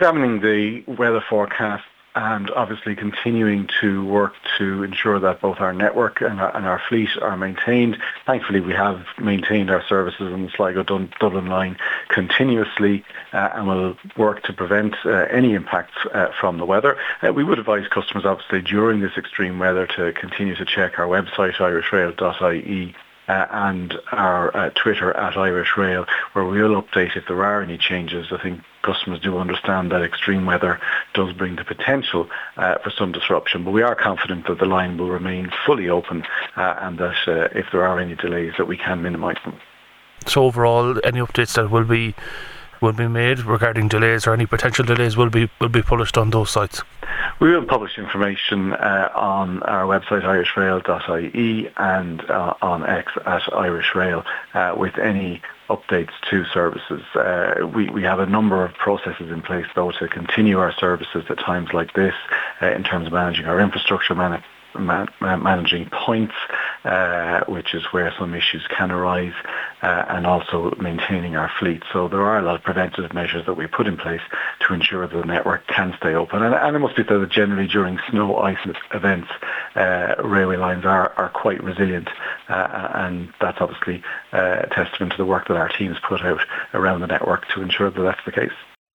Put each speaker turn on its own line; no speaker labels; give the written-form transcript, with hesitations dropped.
examining the weather forecast and obviously continuing to work to ensure that both our network and our fleet are maintained. Thankfully, we have maintained our services on the Sligo-Dublin line continuously and will work to prevent any impacts from the weather. We would advise customers, obviously, during this extreme weather to continue to check our website, irishrail.ie, and our Twitter @IrishRail, where we'll update if there are any changes. I think customers do understand that extreme weather does bring the potential for some disruption, but we are confident that the line will remain fully open and that if there are any delays that we can minimise them.
So overall, any updates that will be made regarding delays or any potential delays will be published on those sites?
We will publish information on our website irishrail.ie and on X @IrishRail with any updates to services. We have a number of processes in place though to continue our services at times like this in terms of managing our infrastructure, managing points, which is where some issues can arise, and also maintaining our fleet. So there are a lot of preventative measures that we put in place to ensure that the network can stay open. And it must be said that generally during snow ice events, railway lines are quite resilient, and that's obviously a testament to the work that our teams put out around the network to ensure that that's the case.